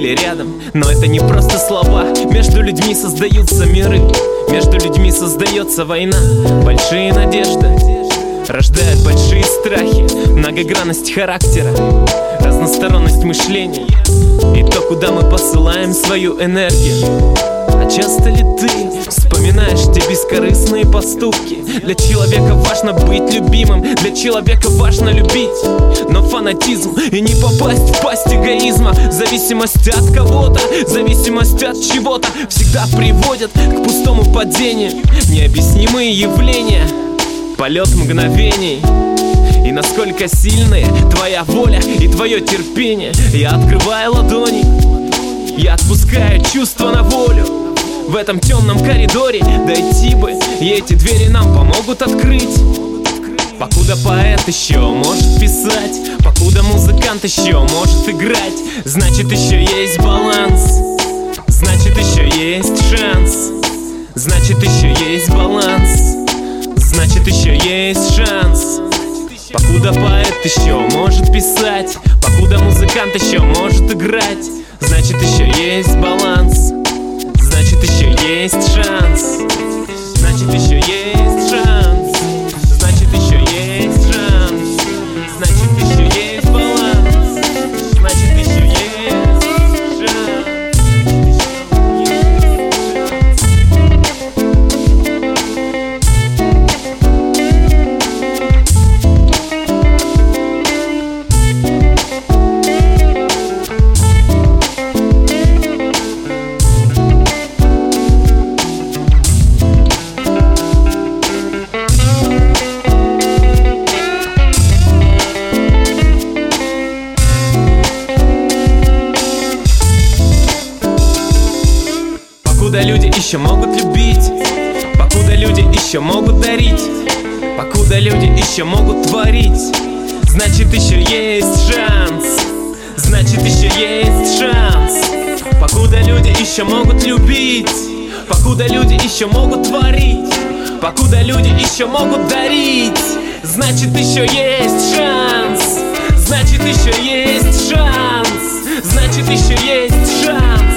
были рядом. Но это не просто слова. Между людьми создаются миры, между людьми создается война. Большие надежды рождают большие страхи, многогранность характера, разносторонность мышления и то, куда мы посылаем свою энергию. А часто ли ты вспоминаешь те бескорыстные поступки? Для человека важно быть любимым, для человека важно любить. Но фанатизм и не попасть в пасть эгоизма, зависимость от кого-то, зависимость от чего-то всегда приводят к пустому падению. Необъяснимые явления, полет мгновений. И насколько сильные твоя воля и твое терпение. Я открываю ладони, я отпускаю чувства на волю. В этом темном коридоре дойти бы, и эти двери нам помогут открыть. Покуда поэт еще может писать, покуда музыкант еще может играть, значит еще есть баланс, значит еще есть шанс, значит еще есть баланс, значит еще есть шанс. Покуда поэт еще может писать, покуда музыкант еще может играть, значит еще есть баланс, значит еще есть шанс, значит еще есть шанс, значит еще есть шанс, значит еще есть баланс, значит еще есть шанс. Покуда люди еще могут любить, покуда люди еще могут дарить, покуда люди еще могут творить, значит еще есть шанс, значит еще есть шанс. Покуда люди еще могут любить, покуда люди еще могут творить, покуда люди еще могут дарить, значит еще есть шанс, значит еще есть шанс, значит еще есть шанс.